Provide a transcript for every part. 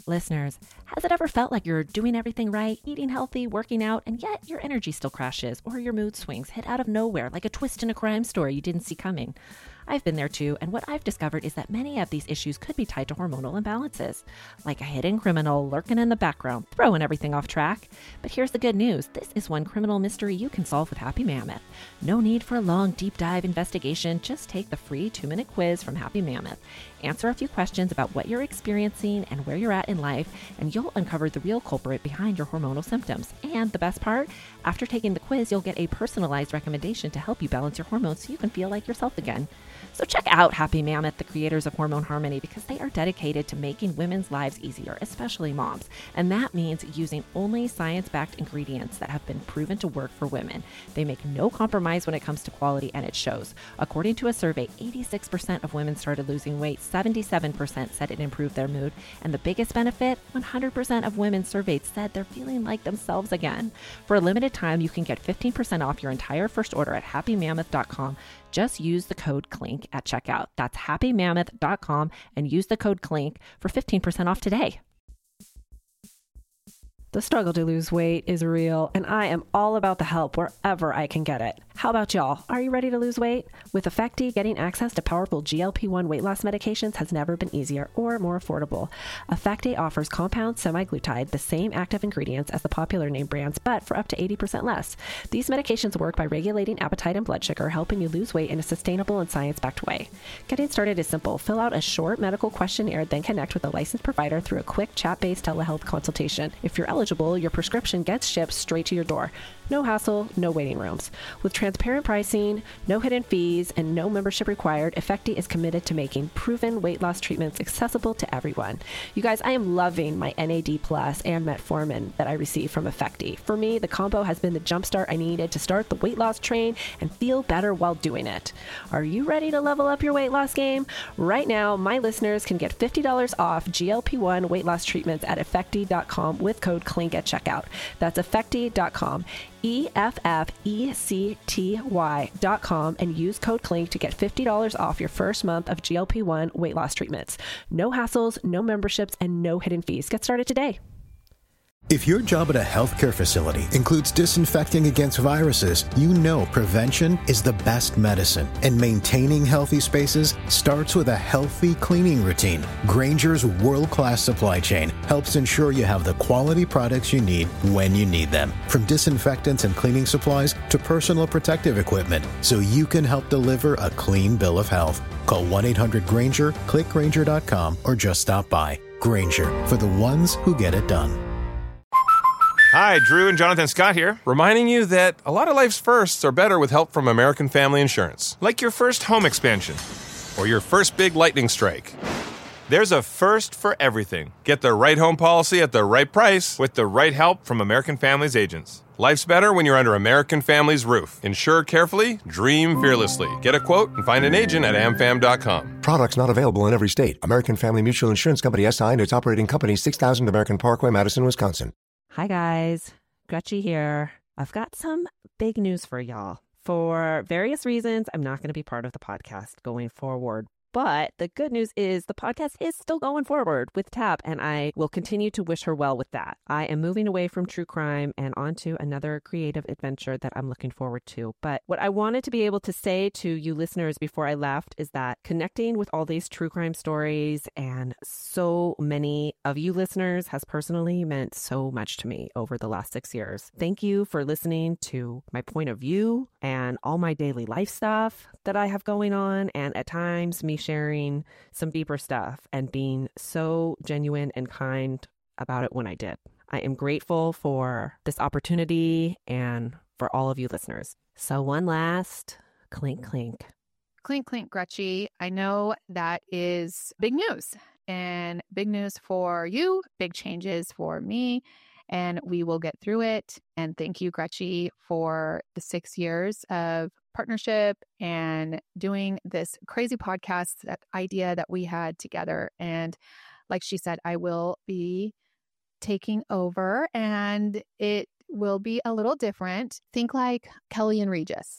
Listeners, has it ever felt like you're doing everything right, eating healthy, working out, and yet your energy still crashes or your mood swings hit out of nowhere like a twist in a crime story you didn't see coming? I've been there too, and what I've discovered is that many of these issues could be tied to hormonal imbalances, like a hidden criminal lurking in the background, throwing everything off track. But here's the good news. This is one criminal mystery you can solve with Happy Mammoth. No need for a long, deep dive investigation. Just take the free 2-minute quiz from Happy Mammoth. Answer a few questions about what you're experiencing and where you're at in life, and you'll uncover the real culprit behind your hormonal symptoms. And the best part, after taking the quiz, you'll get a personalized recommendation to help you balance your hormones so you can feel like yourself again. So check out Happy Mammoth, the creators of Hormone Harmony, because they are dedicated to making women's lives easier, especially moms. And that means using only science-backed ingredients that have been proven to work for women. They make no compromise when it comes to quality, and it shows. According to a survey, 86% of women started losing weight, 77% said it improved their mood, and the biggest benefit, 100% of women surveyed said they're feeling like themselves again. For a limited time, you can get 15% off your entire first order at happymammoth.com. Just use the code CLINK at checkout. That's happymammoth.com and use the code CLINK for 15% off today. The struggle to lose weight is real, and I am all about the help wherever I can get it. How about y'all? Are you ready to lose weight? With Effecti, getting access to powerful GLP-1 weight loss medications has never been easier or more affordable. Effecti offers compound semaglutide, the same active ingredients as the popular name brands, but for up to 80% less. These medications work by regulating appetite and blood sugar, helping you lose weight in a sustainable and science-backed way. Getting started is simple. Fill out a short medical questionnaire, then connect with a licensed provider through a quick chat-based telehealth consultation. If you're eligible, your prescription gets shipped straight to your door. No hassle, no waiting rooms. With transparent pricing, no hidden fees, and no membership required, Effecti is committed to making proven weight loss treatments accessible to everyone. You guys, I am loving my NAD Plus and Metformin that I receive from Effecti. For me, the combo has been the jumpstart I needed to start the weight loss train and feel better while doing it. Are you ready to level up your weight loss game? Right now, my listeners can get $50 off GLP-1 weight loss treatments at Effecti.com with code CLINK at checkout. That's Effecti.com. EFFECTY.com and use code CLINK to get $50 off your first month of GLP-1 weight loss treatments. No hassles, no memberships, and no hidden fees. Get started today. If your job at a healthcare facility includes disinfecting against viruses, you know prevention is the best medicine. And maintaining healthy spaces starts with a healthy cleaning routine. Grainger's world-class supply chain helps ensure you have the quality products you need when you need them. From disinfectants and cleaning supplies to personal protective equipment, so you can help deliver a clean bill of health. Call 1-800-GRAINGER, click Grainger.com, or just stop by. Grainger, for the ones who get it done. Hi, Drew and Jonathan Scott here, reminding you that a lot of life's firsts are better with help from American Family Insurance. Like your first home expansion or your first big lightning strike. There's a first for everything. Get the right home policy at the right price with the right help from American Family's agents. Life's better when you're under American Family's roof. Insure carefully, dream fearlessly. Get a quote and find an agent at amfam.com. Products not available in every state. American Family Mutual Insurance Company SI and its operating company 6000 American Parkway, Madison, Wisconsin. Hi guys, Gretchen here. I've got some big news for y'all. For various reasons, I'm not going to be part of the podcast going forward. But the good news is the podcast is still going forward with Tab, and I will continue to wish her well with that. I am moving away from true crime and onto another creative adventure that I'm looking forward to. But what I wanted to be able to say to you listeners before I left is that connecting with all these true crime stories and so many of you listeners has personally meant so much to me over the last 6 years. Thank you for listening to my point of view and all my daily life stuff that I have going on, and at times me sharing some deeper stuff and being so genuine and kind about it when I did. I am grateful for this opportunity and for all of you listeners. So one last clink, clink. Clink, clink, Gretchen. I know that is big news, and big news for you, big changes for me, and we will get through it. And thank you, Gretchen, for the 6 years of partnership and doing this crazy podcast, that idea that we had together. And like she said, I will be taking over, and it will be a little different. Think like Kelly and Regis.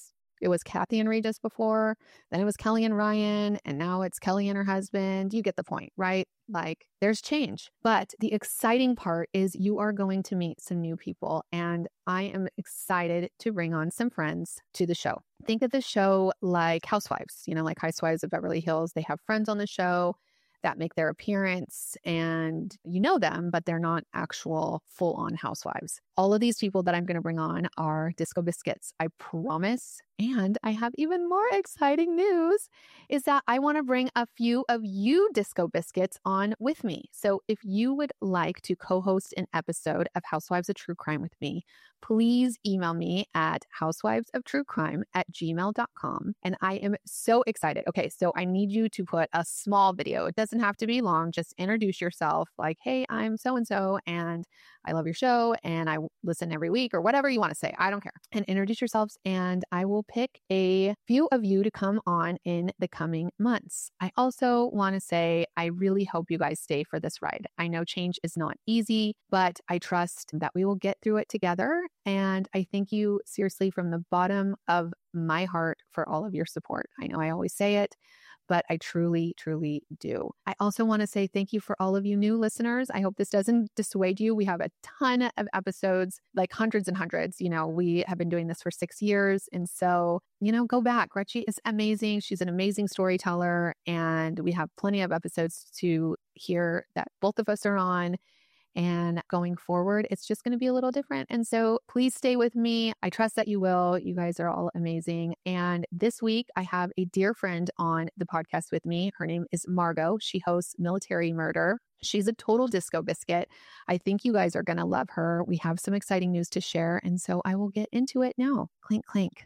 It was Kathy and Regis before, then it was Kelly and Ryan, and now it's Kelly and her husband. You get the point, right? Like there's change. But the exciting part is you are going to meet some new people, and I am excited to bring on some friends to the show. Think of the show like Housewives, like Housewives of Beverly Hills. They have friends on the show that make their appearance and you know them, but they're not actual full-on housewives. All of these people that I'm going to bring on are Disco Biscuits, I promise. And I have even more exciting news is that I want to bring a few of you Disco Biscuits on with me. So if you would like to co-host an episode of Housewives of True Crime with me, please email me at housewivesoftruecrime@gmail.com. And I am so excited. Okay, so I need you to put a small video. It doesn't have to be long. Just introduce yourself like, hey, I'm so-and-so and I love your show and I listen every week or whatever you want to say. I don't care. And introduce yourselves and I will pick a few of you to come on in the coming months. I also want to say, I really hope you guys stay for this ride. I know change is not easy, but I trust that we will get through it together. And I thank you seriously from the bottom of my heart for all of your support. I know I always say it, but I truly, truly do. I also want to say thank you for all of you new listeners. I hope this doesn't dissuade you. We have a ton of episodes, like hundreds and hundreds. We have been doing this for 6 years. And so, go back. Gretchen is amazing. She's an amazing storyteller. And we have plenty of episodes to hear that both of us are on. And going forward, it's just going to be a little different. And so please stay with me. I trust that you will. You guys are all amazing. And this week, I have a dear friend on the podcast with me. Her name is Margot. She hosts Military Murder. She's a total disco biscuit. I think you guys are going to love her. We have some exciting news to share. And so I will get into it now. Clink, clink.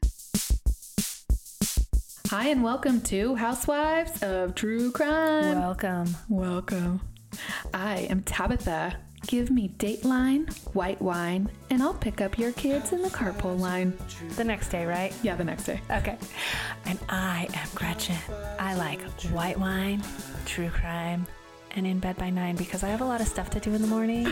Hi, and welcome to Housewives of True Crime. Welcome. I am Tabitha. Give me Dateline, white wine, and I'll pick up your kids in the carpool line. The next day, right? Yeah, the next day. Okay. And I am Gretchen. I like white wine, true crime, and in bed by 9 because I have a lot of stuff to do in the morning.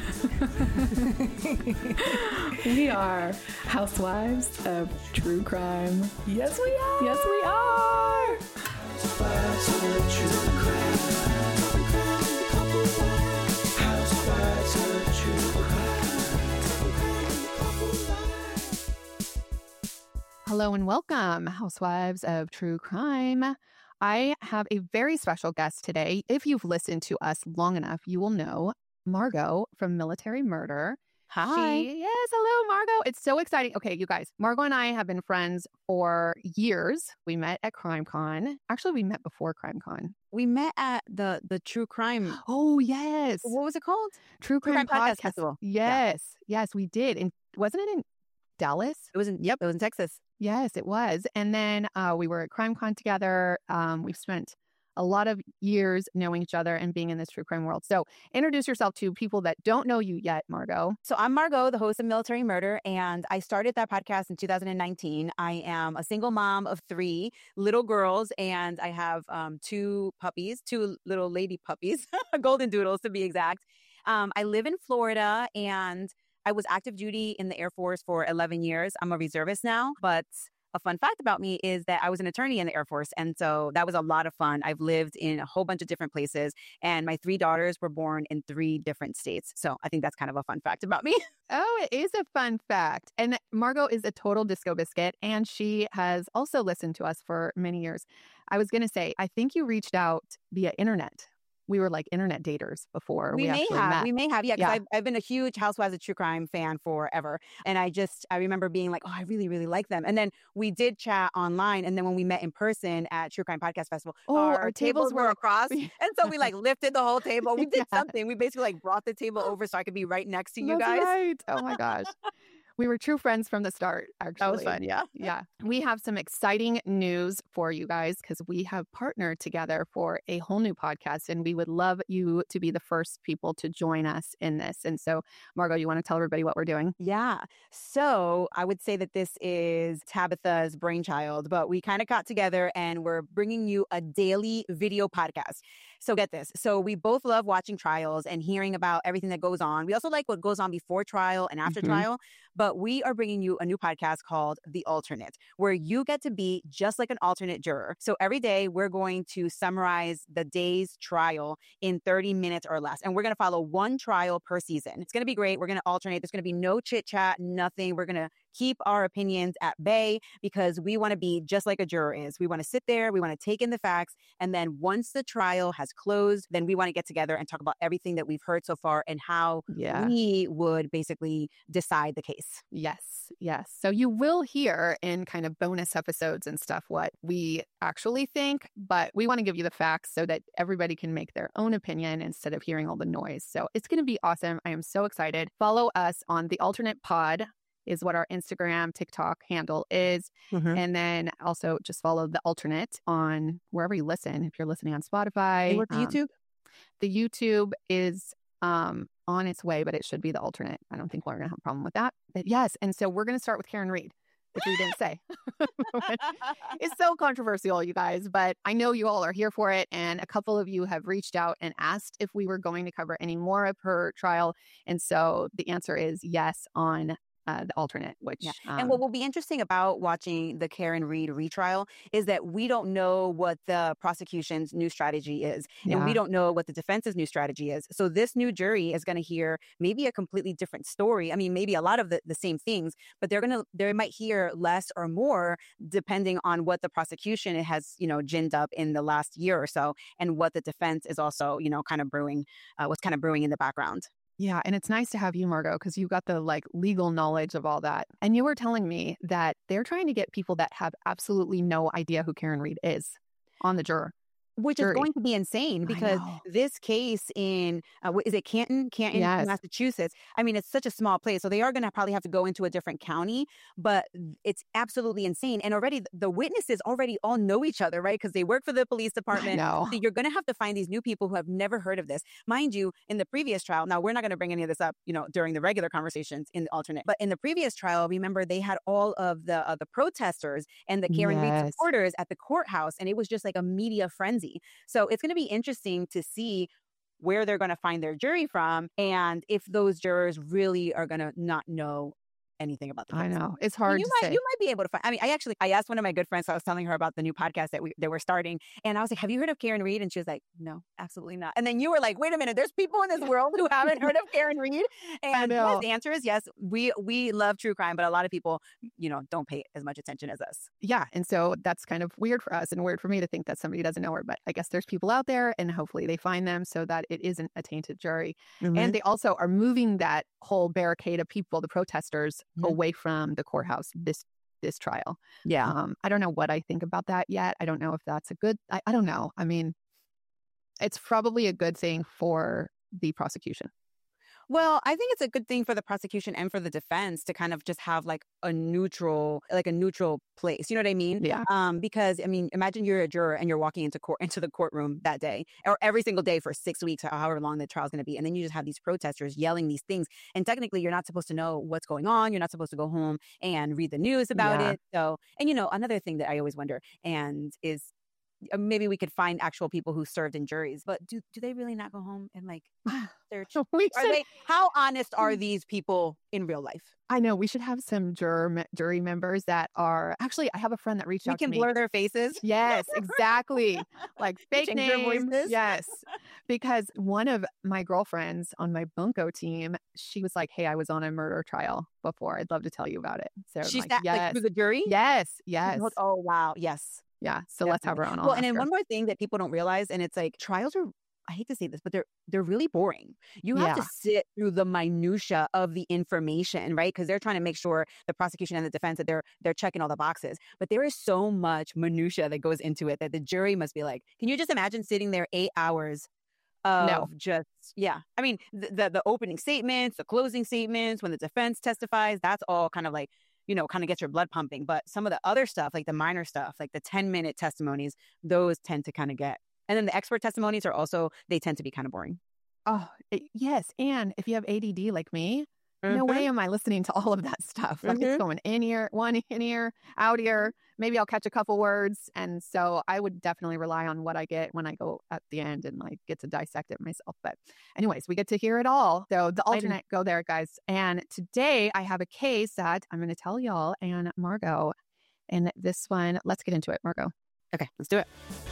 We are Housewives of True Crime. Yes, we are. Yes, we are. Housewives of True Crime. Housewives of True Crime. Hello and welcome, Housewives of True Crime. I have a very special guest today. If you've listened to us long enough, you will know Margot from Military Murder. Hi. Yes, hello, Margot. It's so exciting. Okay, you guys, Margot and I have been friends for years. We met at CrimeCon. Actually, we met before CrimeCon. We met at the True Crime. Oh, yes. What was it called? True Crime Podcast Festival. Yes. Yeah. Yes, we did. And wasn't it in Dallas? It was it was in Texas. Yes, it was. And then we were at CrimeCon together. We've spent a lot of years knowing each other and being in this true crime world. So introduce yourself to people that don't know you yet, Margot. So I'm Margot, the host of Military Murder, and I started that podcast in 2019. I am a single mom of 3 little girls, and I have 2 puppies, 2 little lady puppies, golden doodles to be exact. I live in Florida, and I was active duty in the Air Force for 11 years. I'm a reservist now, but a fun fact about me is that I was an attorney in the Air Force. And so that was a lot of fun. I've lived in a whole bunch of different places, and my 3 daughters were born in 3 different states. So I think that's kind of a fun fact about me. Oh, it is a fun fact. And Margot is a total disco biscuit, and she has also listened to us for many years. I was going to say, I think you reached out via internet. We were like internet daters before we may actually have. met. We may have. Yeah, because I've been a huge Housewives of True Crime fan forever. And I remember being like, oh, I really, really like them. And then we did chat online. And then when we met in person at True Crime Podcast Festival, our tables were across. And so we lifted the whole table. We did something. We basically brought the table over so I could be right next to you guys. Right. Oh my gosh. We were true friends from the start, actually. That was fun, yeah. Yeah. We have some exciting news for you guys because we have partnered together for a whole new podcast, and we would love you to be the first people to join us in this. And so, Margot, you want to tell everybody what we're doing? Yeah. So I would say that this is Tabitha's brainchild, but we kind of got together and we're bringing you a daily video podcast. So get this. So we both love watching trials and hearing about everything that goes on. We also like what goes on before trial and after trial. But we are bringing you a new podcast called The Alternate, where you get to be just like an alternate juror. So every day we're going to summarize the day's trial in 30 minutes or less. And we're going to follow one trial per season. It's going to be great. We're going to alternate. There's going to be no chit chat, nothing. We're going to keep our opinions at bay because we want to be just like a juror is. We want to sit there. We want to take in the facts. And then once the trial has closed, then we want to get together and talk about everything that we've heard so far and how we would basically decide the case. Yes. So you will hear in kind of bonus episodes and stuff what we actually think, but we want to give you the facts so that everybody can make their own opinion instead of hearing all the noise. So it's going to be awesome. I am so excited. Follow us on The Alternate Pod is what our Instagram, TikTok handle is. And then also just follow The Alternate on wherever you listen. If you're listening on Spotify. And with YouTube? The YouTube is on its way, but it should be The Alternate. I don't think we're going to have a problem with that. But yes, and so we're going to start with Karen Read, which we didn't say. It's so controversial, you guys, but I know you all are here for it. And a couple of you have reached out and asked if we were going to cover any more of her trial. And so the answer is yes on The Alternate, which and what will be interesting about watching the Karen Read retrial is that we don't know what the prosecution's new strategy is, and we don't know what the defense's new strategy is. So this new jury is going to hear maybe a completely different story. I mean, maybe a lot of the same things, but they might hear less or more depending on what the prosecution has, ginned up in the last year or so, and what the defense is also, kind of brewing, what's kind of brewing in the background. Yeah. And it's nice to have you, Margot, because you've got the legal knowledge of all that. And you were telling me that they're trying to get people that have absolutely no idea who Karen Read is on the jury. Which is going to be insane because this case in, is it Canton, Massachusetts? I mean, it's such a small place. So they are going to probably have to go into a different county, but it's absolutely insane. And already the witnesses already all know each other, right? Because they work for the police department. So you're going to have to find these new people who have never heard of this. Mind you, in the previous trial, now we're not going to bring any of this up, during the regular conversations in the alternate, but in the previous trial, remember they had all of the protesters and the Karen Read supporters at the courthouse, and it was just like a media frenzy. So it's going to be interesting to see where they're going to find their jury from and if those jurors really are going to not know anything about the case. I know. It's hard to say. You might be able to find. I mean, I asked one of my good friends, I was telling her about the new podcast that they were starting. And I was like, have you heard of Karen Read? And she was like, no, absolutely not. And then you were like, wait a minute, there's people in this world who haven't heard of Karen Read. And yes, the answer is yes. We love true crime, but a lot of people, don't pay as much attention as us. Yeah. And so that's kind of weird for us and weird for me to think that somebody doesn't know her. But I guess there's people out there and hopefully they find them so that it isn't a tainted jury. And they also are moving that whole barricade of people, the protesters, away from the courthouse this trial. I don't know what I think about that yet. I don't know if that's a good, I don't know. I mean, it's probably a good thing for the prosecution. Well, I think it's a good thing for the prosecution and for the defense to kind of just have a neutral place. You know what I mean? Yeah. Because I mean, imagine you're a juror and you're walking into the courtroom that day or every single day for 6 weeks or however long the trial's going to be. And then you just have these protesters yelling these things. And technically you're not supposed to know what's going on. You're not supposed to go home and read the news about it. So, and another thing that I always wonder and is maybe we could find actual people who served in juries, but do they really not go home and search? How honest are these people in real life? I know we should have some jury members that are actually. I have a friend that reached out to me. We can blur their faces. Yes, exactly. Like fake Change names. their voices. Yes, because one of my girlfriends on my bunco team, she was like, "Hey, I was on a murder trial before. I'd love to tell you about it." So she's through the jury. Yes. Oh wow. Yes. Yeah. So let's have her on. Well, and then one more thing that people don't realize, and it's trials are, I hate to say this, but they're really boring. You have to sit through the minutia of the information, right? Because they're trying to make sure the prosecution and the defense that they're checking all the boxes. But there is so much minutia that goes into it that the jury must be like, can you just imagine sitting there 8 hours of I mean, the opening statements, the closing statements, when the defense testifies, that's all kind of kind of gets your blood pumping. But some of the other stuff, like the minor stuff, like the 10-minute testimonies, those tend to kind of get. And then the expert testimonies they tend to be kind of boring. Oh, yes. And if you have ADD like me, No way am I listening to all of that stuff. Like it's going in ear, one in ear, out ear. Maybe I'll catch a couple words. And so I would definitely rely on what I get when I go at the end and like get to dissect it myself. But anyways, we get to hear it all. So the alternate, go there, guys. And today I have a case that I'm going to tell y'all and Margot. And this one, let's get into it, Margot. Okay, let's do it.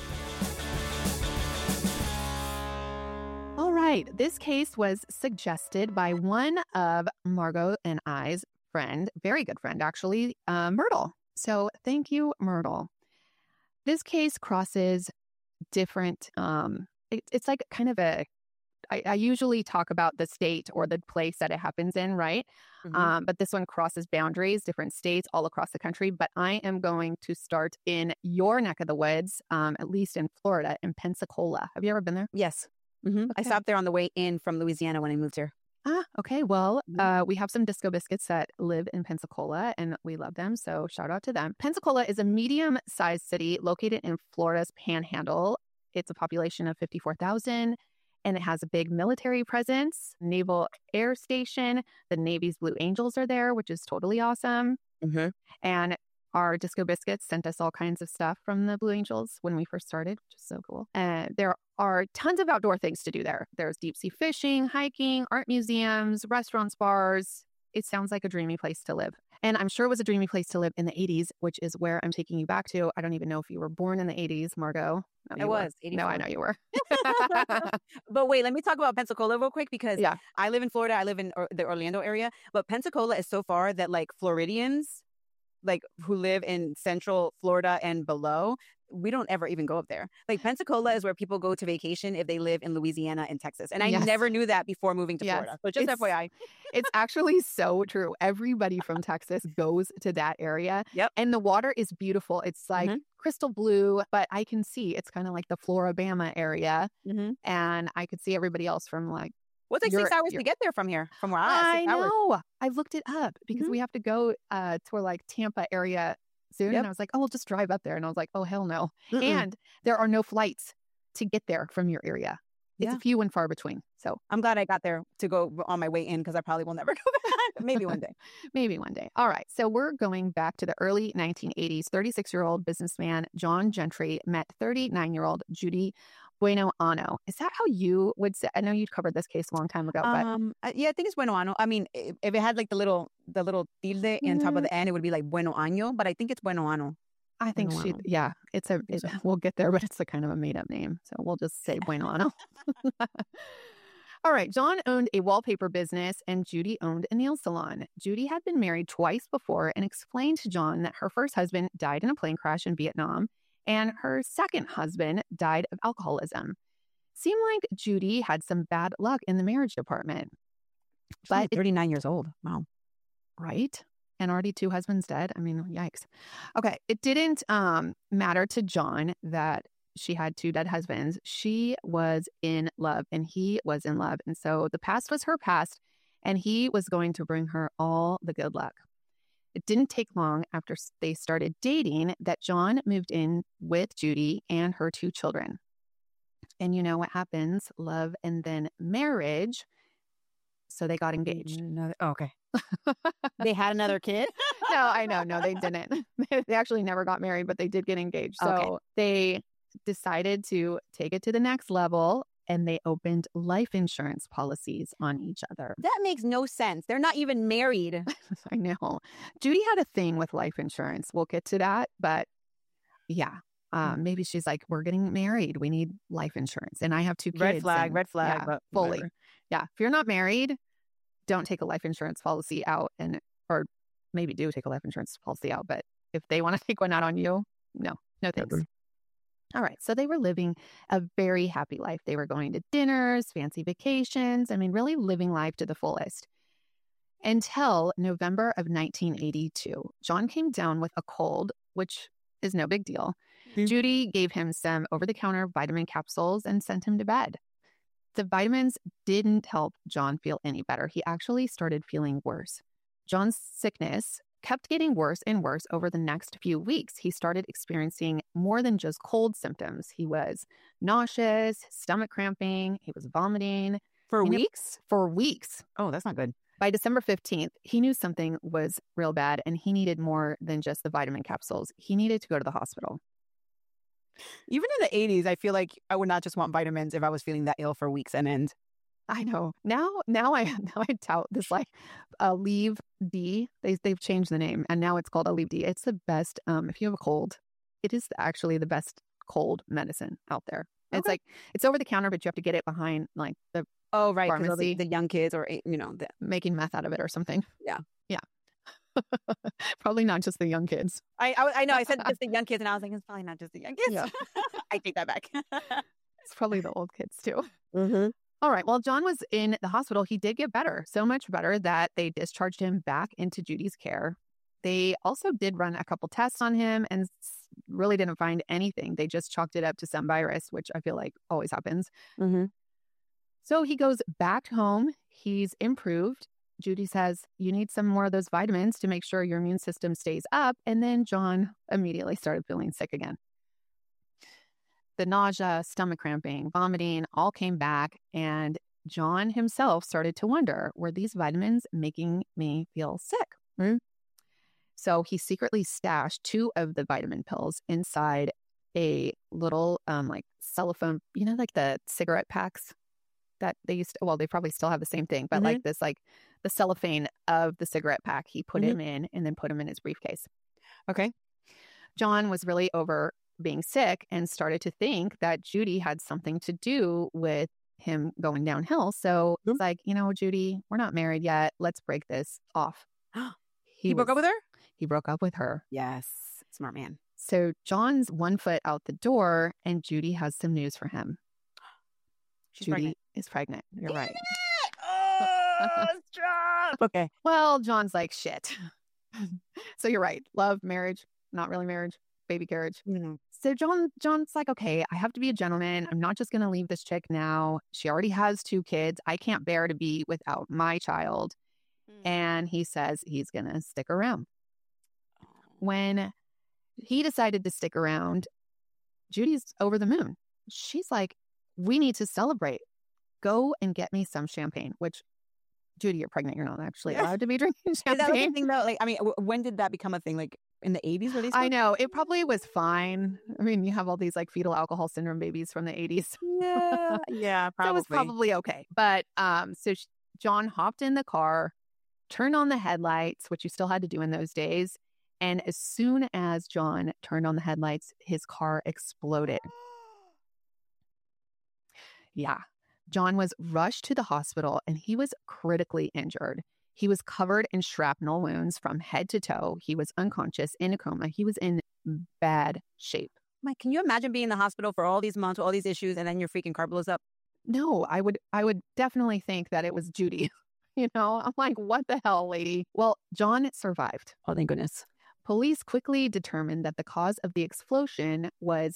All right. This case was suggested by one of Margot and I's friend, very good friend, actually, Myrtle. So thank you, Myrtle. This case crosses different, it's like kind of I usually talk about the state or the place that it happens in, right? But this one crosses boundaries, different states all across the country. But I am going to start in your neck of the woods, at least in Florida, in Pensacola. Have you ever been there? Yes. I stopped there on the way in from Louisiana when I moved here. Okay. Well, we have some Disco Biscuits that live in Pensacola and we love them. So shout out to them. Pensacola is a medium-sized city located in Florida's Panhandle. It's a population of 54,000 and it has a big military presence, Naval Air Station. The Navy's Blue Angels are there, which is totally awesome. And our Disco Biscuits sent us all kinds of stuff from the Blue Angels when we first started, which is so cool. And there are tons of outdoor things to do there. There's deep sea fishing, hiking, art museums, restaurants, bars. It sounds like a dreamy place to live. And I'm sure it was a dreamy place to live in the 80s, which is where I'm taking you back to. I don't even know if you were born in the 80s, Margot. I was. 84. No, I know you were. But wait, let me talk about Pensacola real quick because I live in Florida. I live in the Orlando area. But Pensacola is so far that like Floridians, like who live in Central Florida and below, we don't ever even go up there. Like Pensacola is where people go to vacation if they live in Louisiana and Texas. And I never knew that before moving to Florida. So just FYI. It's actually so true. Everybody from Texas goes to that area. And the water is beautiful. It's like crystal blue, but I can see it's kind of like the Floribama area. And I could see everybody else from like, what's like 6 hours to get there from here, from where I am? I know. I looked it up because we have to go to like Tampa area soon. And I was like, oh, we'll just drive up there. And I was like, oh, hell no. And there are no flights to get there from your area. It's a few and far between. So I'm glad I got there to go on my way in because I probably will never go back. Maybe one day. Maybe one day. All right. So we're going back to the early 1980s. 36-year-old businessman John Gentry met 39-year-old Judy Bueno Ano. Is that how you would say? I know you covered this case a long time ago, but yeah, I think it's Bueno Ano. I mean, if it had like the little tilde on top of the N, it would be like Bueno Año, but I think it's Bueno Ano. I think we'll get there, but it's a kind of a made up name. So we'll just say Bueno Ano. All right. John owned a wallpaper business and Judy owned a nail salon. Judy had been married twice before and explained to John that her first husband died in a plane crash in Vietnam and her second husband died of alcoholism. Seemed like Judy had some bad luck in the marriage department. But 39 years old. Wow. Right? And already 2 husbands dead. I mean, yikes. Okay. It didn't matter to John that she had 2 dead husbands. She was in love and he was in love. And so the past was her past and he was going to bring her all the good luck. It didn't take long after they started dating that John moved in with Judy and her 2 children. And you know what happens? Love and then marriage. So they got engaged. Okay. They had another kid? No, I know. No, they didn't. They actually never got married, but they did get engaged. So they decided to take it to the next level and they opened life insurance policies on each other. That makes no sense. They're not even married. I know. Judy had a thing with life insurance. We'll get to that. But yeah, maybe she's like, we're getting married. We need life insurance. And I have 2 kids. Red flag. Yeah, but fully. whatever. Yeah. If you're not married, don't take a life insurance policy out or maybe do take a life insurance policy out. But if they want to take one out on you, no thanks. Never. All right. So they were living a very happy life. They were going to dinners, fancy vacations. I mean, really living life to the fullest. Until November of 1982, John came down with a cold, which is no big deal. Judy gave him some over-the-counter vitamin capsules and sent him to bed. The vitamins didn't help John feel any better. He actually started feeling worse. John's sickness kept getting worse and worse over the next few weeks. He started experiencing more than just cold symptoms. He was nauseous, stomach cramping, he was vomiting. For weeks? For weeks. Oh, that's not good. By December 15th, he knew something was real bad and he needed more than just the vitamin capsules. He needed to go to the hospital. Even in the 80s, I feel like I would not just want vitamins if I was feeling that ill for weeks and end. I know. Now I tout this like Aleve D. They've changed the name and now it's called Aleve D. It's the best if you have a cold. It is actually the best cold medicine out there. Okay. It's like it's over the counter, but you have to get it behind like the Oh, right. Because pharmacy. the young kids or, the, making meth out of it or something. Yeah. Probably not just the young kids. I know. I said just the young kids, and I was like, it's probably not just the young kids. Yeah. I take that back. It's probably the old kids too. Mm-hmm. All right. Well, John was in the hospital. He did get better, so much better that they discharged him back into Judy's care. They also did run a couple tests on him and really didn't find anything. They just chalked it up to some virus, which I feel like always happens. Mm-hmm. So he goes back home. He's improved. Judy says, you need some more of those vitamins to make sure your immune system stays up. And then John immediately started feeling sick again. The nausea, stomach cramping, vomiting all came back. And John himself started to wonder, were these vitamins making me feel sick? Mm-hmm. So he secretly stashed 2 of the vitamin pills inside a little like cellophane, like the cigarette packs that they used to, well, they probably still have the same thing, but Mm-hmm. like this, like the cellophane of the cigarette pack, he put him in and then put him in his briefcase. Okay. John was really over being sick and started to think that Judy had something to do with him going downhill. So it's like, Judy, we're not married yet. Let's break this off. He broke up with her? He broke up with her. Yes. Smart man. So John's 1 foot out the door and Judy has some news for him. She's Judy pregnant. is pregnant. You're right. Oh, stop. Okay. Well, John's like, shit. So you're right. Love, marriage, not really marriage, baby carriage. Mm-hmm. So John's like, okay, I have to be a gentleman. I'm not just going to leave this chick now. She already has 2 kids. I can't bear to be without my child. And he says he's going to stick around. When he decided to stick around, Judy's over the moon. She's like, we need to celebrate. Go and get me some champagne, which, Judy, you're pregnant. You're not actually allowed to be drinking Is that like a champagne. thing though? Like, I mean, when did that become a thing? Like in the 80s? Were they I know. It probably was fine. I mean, you have all these like fetal alcohol syndrome babies from the 80s. Yeah. Yeah, probably. So it was probably okay. But John hopped in the car, turned on the headlights, which you still had to do in those days. And as soon as John turned on the headlights, his car exploded. Yeah. John was rushed to the hospital and he was critically injured. He was covered in shrapnel wounds from head to toe. He was unconscious, in a coma. He was in bad shape. Mike, can you imagine being in the hospital for all these months with all these issues and then your freaking car blows up? No, I would definitely think that it was Judy. I'm like, what the hell, lady? Well, John survived. Oh, thank goodness. Police quickly determined that the cause of the explosion was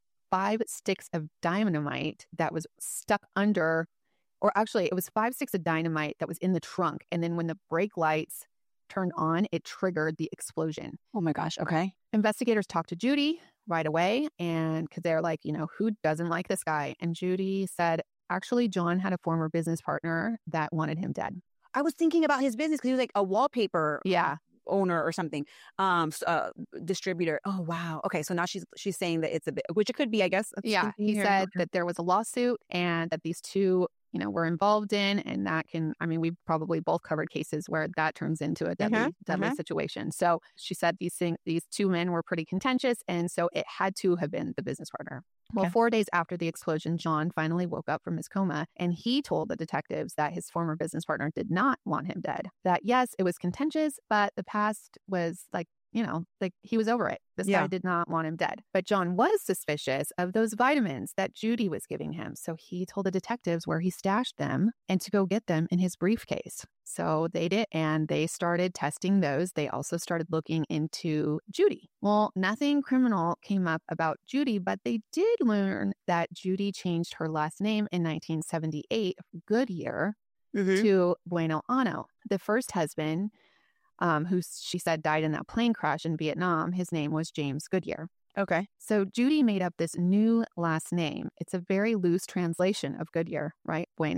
5 sticks of dynamite that was stuck under, or actually it was 5 sticks of dynamite that was in the trunk. And then when the brake lights turned on, it triggered the explosion. Oh my gosh. Okay. Investigators talked to Judy right away, and because they're like, who doesn't like this guy? And Judy said, actually, John had a former business partner that wanted him dead. I was thinking about his business because he was like a wallpaper owner or something, distributor. Oh, wow. Okay. So now she's saying that it's a bit, which it could be, I guess. Yeah. He said that there was a lawsuit and that these 2, were involved in, and that we've probably both covered cases where that turns into a deadly situation. So she said these 2 men were pretty contentious. And so it had to have been the business partner. Well, 4 days after the explosion, John finally woke up from his coma, and he told the detectives that his former business partner did not want him dead. That, yes, it was contentious, but the past was like he was over it. This guy did not want him dead. But John was suspicious of those vitamins that Judy was giving him. So he told the detectives where he stashed them and to go get them in his briefcase. So they did, and they started testing those. They also started looking into Judy. Well, nothing criminal came up about Judy, but they did learn that Judy changed her last name in 1978, Goodyear, to Bueno Ano. The first husband, who she said died in that plane crash in Vietnam, his name was James Goodyear. Okay. So Judy made up this new last name. It's a very loose translation of Goodyear, right? Bueno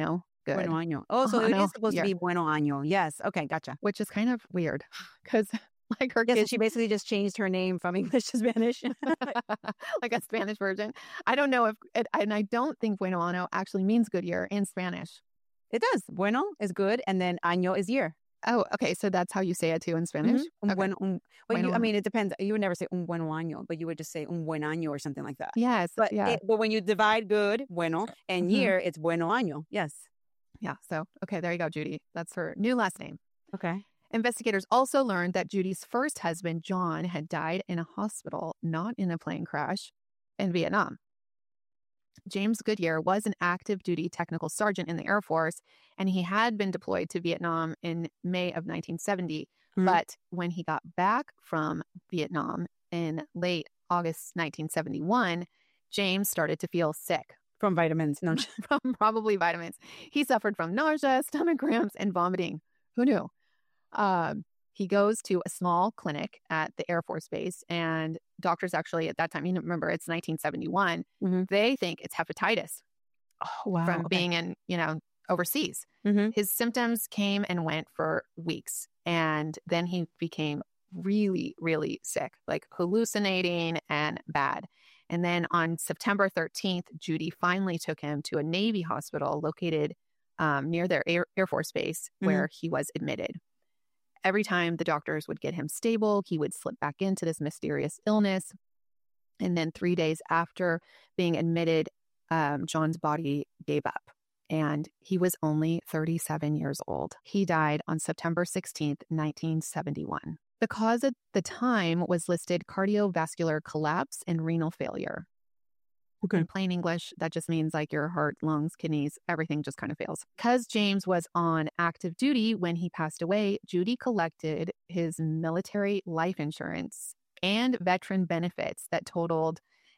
good. Bueno año. Oh, so it Ano is supposed year, to be bueno año. Yes. Okay, gotcha. which is kind of weird because like her Yes, so kids, she basically just changed her name from English to Spanish. like a Spanish version. I don't know if, and I don't think bueno ano actually means good year in Spanish. It does. Bueno is good, and then año is year. Oh, okay. So that's how you say it too in Spanish? Un Okay. bueno, but Bueno I año. mean, it depends. You would never say un buen año, but you would just say un buen año or something like that. Yes. But yeah. but when you divide good, bueno, and Mhm. year, it's bueno año. Yes. Yeah. So, okay, there you go, Judy. That's her new last name. Okay. Investigators also learned that Judy's first husband, John, had died in a hospital, not in a plane crash, in Vietnam. James Goodyear was an active duty technical sergeant in the Air Force, and he had been deployed to Vietnam in May of 1970. Mhm. But when he got back from Vietnam in late August 1971, James started to feel sick From vitamins. No. from probably vitamins. He suffered from nausea, stomach cramps, and vomiting. Who knew? He goes to a small clinic at the Air Force Base, and doctors actually at that time, you remember it's 1971, Mhm. they think it's hepatitis Oh, wow. from okay. being in, overseas. Mhm. His symptoms came and went for weeks, and then he became really, really sick, like hallucinating and bad. And then on September 13th, Judy finally took him to a Navy hospital located near their Air Force Base where he was admitted. Every time the doctors would get him stable, he would slip back into this mysterious illness. And then 3 days after being admitted, John's body gave up. And he was only 37 years old. He died on September 16th, 1971. The cause at the time was listed cardiovascular collapse and renal failure. Okay. In plain English, that just means like your heart, lungs, kidneys, everything just kind of fails. Because James was on active duty when he passed away, Judy collected his military life insurance and veteran benefits that totaled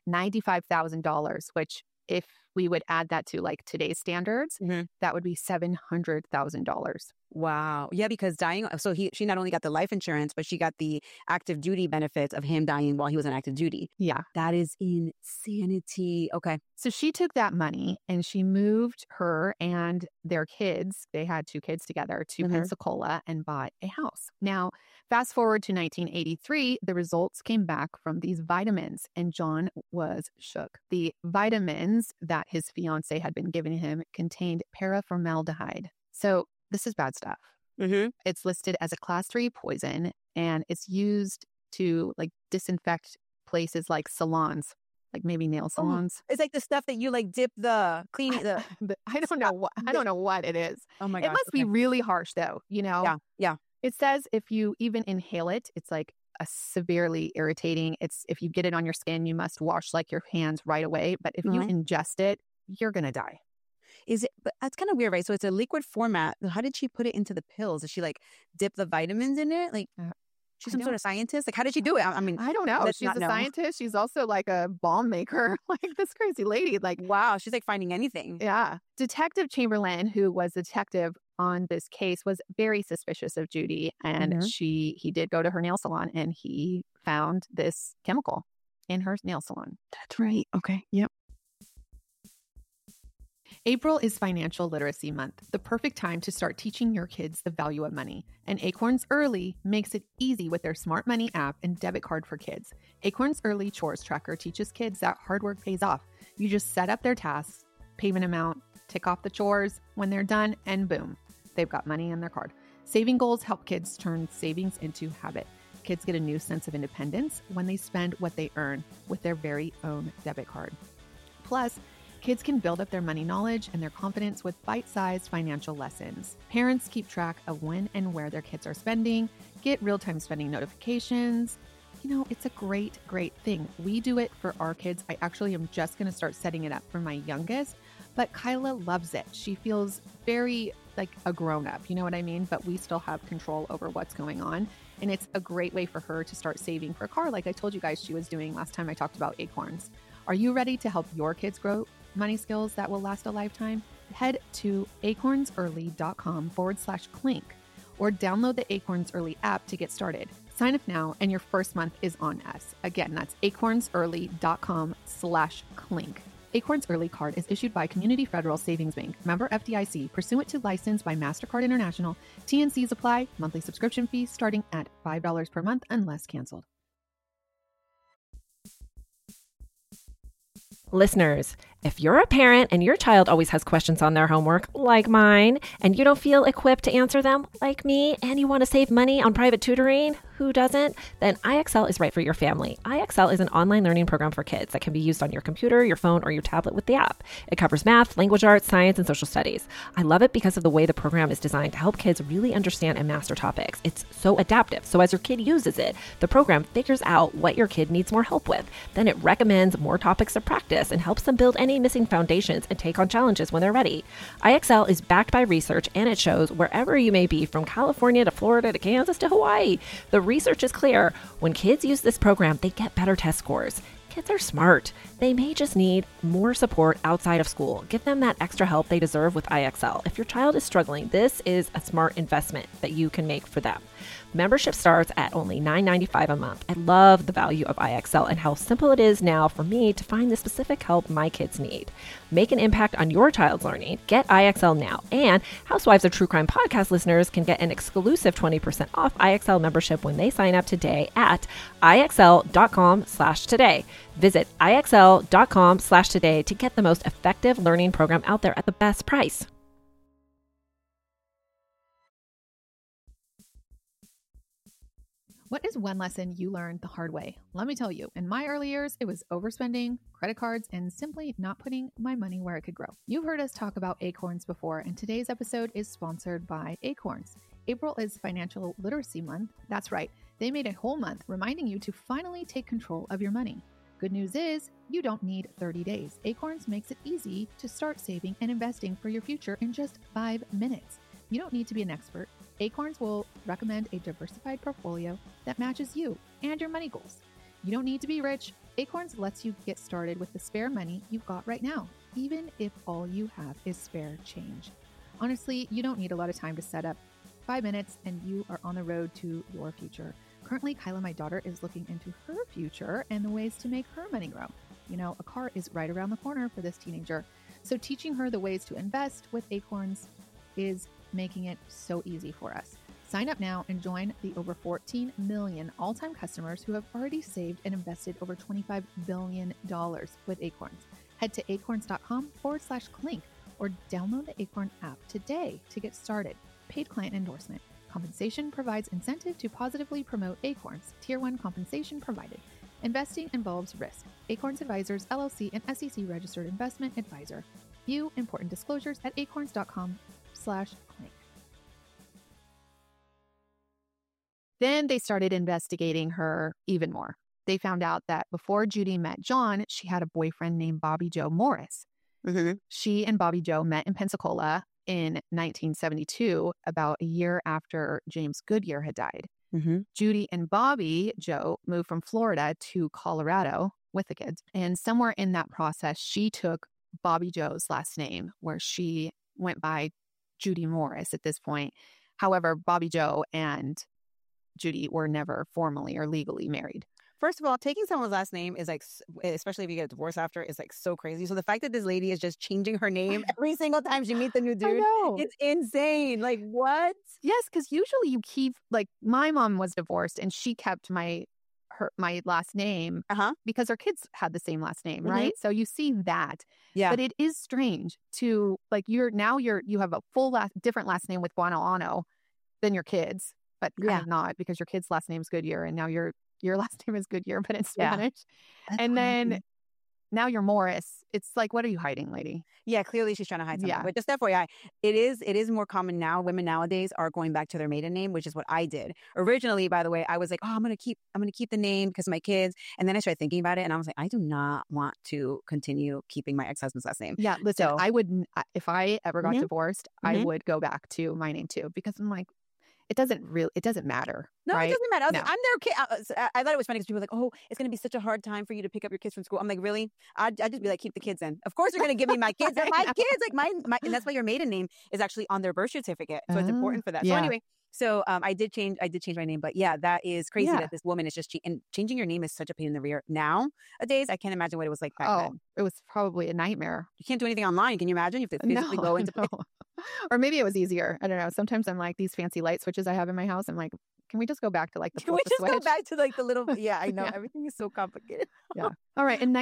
$95,000, which if we would add that to like today's standards, Mhm. that would be $700,000. Wow. Yeah, because dying. So she not only got the life insurance, but she got the active duty benefits of him dying while he was on active duty. Yeah. That is insanity. Okay. So she took that money and she moved her and their kids, they had 2 kids together, to Mhm. Pensacola and bought a house. Now, fast forward to 1983, the results came back from these vitamins and John was shook. The vitamins that his fiance had been giving him contained paraformaldehyde. So this is bad stuff. Mm-hmm. It's listed as a class 3 poison and it's used to like disinfect places like salons, like maybe nail salons. It's like the stuff that you like dip the clean the. I don't know what it is. Oh my It gosh. must be really harsh though, Yeah. Yeah. It says if you even inhale it, it's like a severely irritating. It's if you get it on your skin, you must wash like your hands right away. But if you Mhm. ingest it, you're gonna die. Is it? But that's kind of weird, right? So it's a liquid format. How did she put it into the pills? Did she like dip the vitamins in it? Like she's some sort of scientist. Like how did she do it? I mean, I don't know. let's She's not a know. scientist. She's also like a bomb maker. Like this crazy lady. Like wow, she's like finding anything. yeah. Detective Chamberlain, who was the detective on this case, was very suspicious of Judy. And Mhm. he did go to her nail salon and he found this chemical in her nail salon. That's right. Okay. Yep. April is Financial Literacy Month, the perfect time to start teaching your kids the value of money. And Acorns Early makes it easy with their Smart Money app and debit card for kids. Acorns Early Chores Tracker teaches kids that hard work pays off. You just set up their tasks, payment amount, tick off the chores. When they're done, and boom, they've got money in their card. Saving goals help kids turn savings into habit. Kids get a new sense of independence when they spend what they earn with their very own debit card. Plus, kids can build up their money knowledge and their confidence with bite-sized financial lessons. Parents keep track of when and where their kids are spending, get real-time spending notifications. You know, it's a great, great thing. We do it for our kids. I actually am just going to start setting it up for my youngest, but Kyla loves it. She feels very like a grown-up, you know what I mean? But we still have control over what's going on. And it's a great way for her to start saving for a car, like I told you guys she was doing last time I talked about Acorns. Are you ready to help your kids grow money skills that will last a lifetime? Head to acornsearly.com/clink or download the Acorns Early app to get started. Sign up now and your first month is on us. Again, that's acornsearly.com/clink. Acorns Early Card is issued by Community Federal Savings Bank, member FDIC, pursuant to license by MasterCard International. TNCs apply. Monthly subscription fees starting at $5 per month unless canceled. Listeners, if you're a parent and your child always has questions on their homework, like mine, and you don't feel equipped to answer them, like me, and you want to save money on private tutoring, who doesn't? Then IXL is right for your family. IXL is an online learning program for kids that can be used on your computer, your phone, or your tablet with the app. It covers math, language arts, science, and social studies. I love it because of the way the program is designed to help kids really understand and master topics. It's so adaptive. So as your kid uses it, the program figures out what your kid needs more help with. Then it recommends more topics to practice and helps them build any missing foundations and take on challenges when they're ready. IXL is backed by research, and it shows wherever you may be, from California to Florida to Kansas to Hawaii. The research is clear. When kids use this program, they get better test scores. Kids are smart. They may just need more support outside of school. Give them that extra help they deserve with IXL. If your child is struggling, this is a smart investment that you can make for them. Membership starts at only $9.95 a month. I love the value of IXL and how simple it is now for me to find the specific help my kids need. Make an impact on your child's learning. Get IXL now. And Housewives of True Crime podcast listeners can get an exclusive 20% off IXL membership when they sign up today at IXL.com/today. Visit IXL.com/today to get the most effective learning program out there at the best price. What is one lesson you learned the hard way? Let me tell you, in my early years, it was overspending, credit cards, and simply not putting my money where it could grow. You've heard us talk about Acorns before, and today's episode is sponsored by Acorns. April is Financial Literacy Month. That's right. They made a whole month reminding you to finally take control of your money. Good news is, you don't need 30 days. Acorns makes it easy to start saving and investing for your future in just 5 minutes. You don't need to be an expert. Acorns will recommend a diversified portfolio that matches you and your money goals. You don't need to be rich. Acorns lets you get started with the spare money you've got right now, even if all you have is spare change. Honestly, you don't need a lot of time to set up. 5 minutes and you are on the road to your future. Currently, Kyla, my daughter, is looking into her future and the ways to make her money grow. You know, a car is right around the corner for this teenager. So teaching her the ways to invest with Acorns is making it so easy for us. Sign up now and join the over 14 million all-time customers who have already saved and invested over $25 billion with Acorns. Head to acorns.com/clink or download the Acorn app today to get started. Paid client endorsement. Compensation provides incentive to positively promote Acorns. Tier 1 compensation provided. Investing involves risk. Acorns Advisors, LLC, an SEC registered investment advisor. View important disclosures at acorns.com/clink. Then they started investigating her even more. They found out that before Judy met John, she had a boyfriend named Bobby Joe Morris. Mm-hmm. She and Bobby Joe met in Pensacola in 1972, about a year after James Goodyear had died. Mm-hmm. Judy and Bobby Joe moved from Florida to Colorado with the kids. And somewhere in that process, she took Bobby Joe's last name, where she went by Judy Morris at this point. However, Bobby Joe and Judy were never formally or legally married. First of all, taking someone's last name is like, especially if you get divorced after, is like so crazy. So the fact that this lady is just changing her name every single time she meets a new dude, it's insane. Like, what? Yes, because usually you keep, like, my mom was divorced and she kept my last name because her kids had the same last name, right? So you see that. Yeah. But it is strange to, like, you have a full different last name with Guanalano than your kids, but kind of not, because your kid's last name is Goodyear and now your last name is Goodyear, but in Spanish. That's and crazy. then now you're Morris. It's like, what are you hiding, lady? Yeah, clearly she's trying to hide something. Yeah. But just FYI, it is more common now. Women nowadays are going back to their maiden name, which is what I did. Originally, by the way, I was like, oh, I'm gonna keep the name because of my kids. And then I started thinking about it and I was like, I do not want to continue keeping my ex-husband's last name. Yeah, listen, So- I would, if I ever got divorced, I would go back to my name too, because I'm like, it doesn't matter. No, right? it doesn't matter. No. I'm their kid. I thought it was funny because people were like, oh, it's going to be such a hard time for you to pick up your kids from school. I'm like, really? I'd just be like, keep the kids in. Of course, they're going to give me my kids. They're my kids. Like my, and that's why your maiden name is actually on their birth certificate. So it's important for that. yeah. So anyway, so I did change my name, but yeah, that is crazy Yeah. that this woman is just and changing your name is such a pain in the rear nowadays. I can't imagine what it was like back then. It was probably a nightmare. You can't do anything online. Can you imagine? You have to physically go into no. Or maybe it was easier. I don't know. Sometimes I'm like, these fancy light switches I have in my house, I'm like, can we just go back to like the Can we flip just switch? go back to like the little? Yeah, I know. Yeah. Everything is so complicated. Yeah. All right. In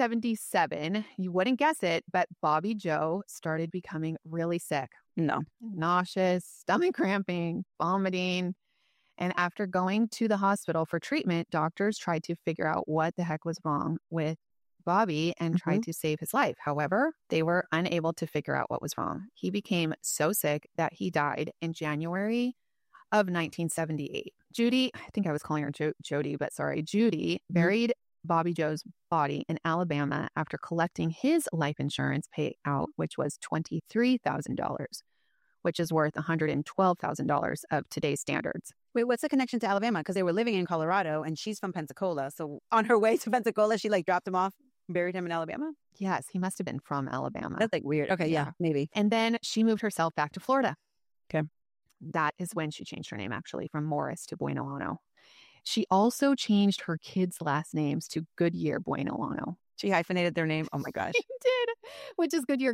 1977, you wouldn't guess it, but Bobby Joe started becoming really sick. No. Nauseous, stomach cramping, vomiting. And after going to the hospital for treatment, doctors tried to figure out what the heck was wrong with Bobby and tried to save his life. However, they were unable to figure out what was wrong. He became so sick that he died in January of 1978. Judy, I think I was calling her Jody, but sorry, Judy buried Bobby Joe's body in Alabama after collecting his life insurance payout, which was $23,000, which is worth $112,000 of today's standards. Wait, what's the connection to Alabama? Because they were living in Colorado and she's from Pensacola. So on her way to Pensacola, she like dropped him off, buried him in Alabama. Yes, he must have been from Alabama. That's like weird. Okay, yeah, maybe. And then she moved herself back to Florida. Okay. That is when she changed her name, actually, from Morris to Buenoano. She also changed her kids' last names to Goodyear Buenoano. She hyphenated their name. Oh my gosh. She did, which is Goodyear.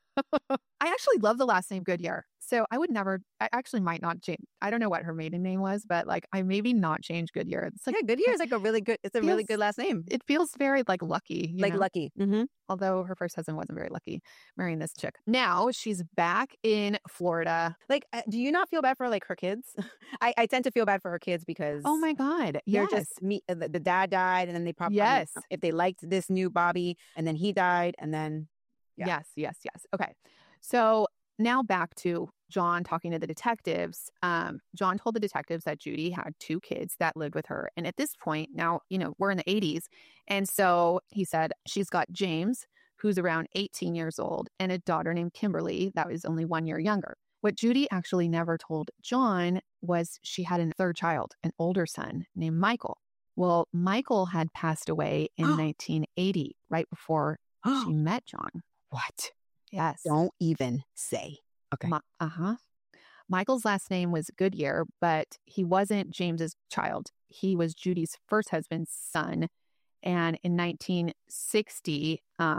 I actually love the last name Goodyear. So I actually might not change. I don't know what her maiden name was, but like I maybe not change Goodyear. It's like, yeah, Goodyear is like really good last name. It feels very like lucky. you know? Lucky. Mm-hmm. Although her first husband wasn't very lucky marrying this chick. Now she's back in Florida. Like, do you not feel bad for like her kids? I tend to feel bad for her kids because Oh my God. they're Yes. just the dad died and then they probably Yes. if they liked this new Bobby and then he died and then yeah. Yes. Okay. So now back to John talking to the detectives. John told the detectives that Judy had 2 kids that lived with her. And at this point, now, we're in the 80s. And so he said, she's got James, who's around 18 years old, and a daughter named Kimberly that was only 1 year younger. What Judy actually never told John was she had a 3rd child, an older son named Michael. Well, Michael had passed away in 1980, right before she met John. What? Yes. Don't even say. Okay. Michael's last name was Goodyear, but he wasn't James's child. He was Judy's first husband's son. And in 1960,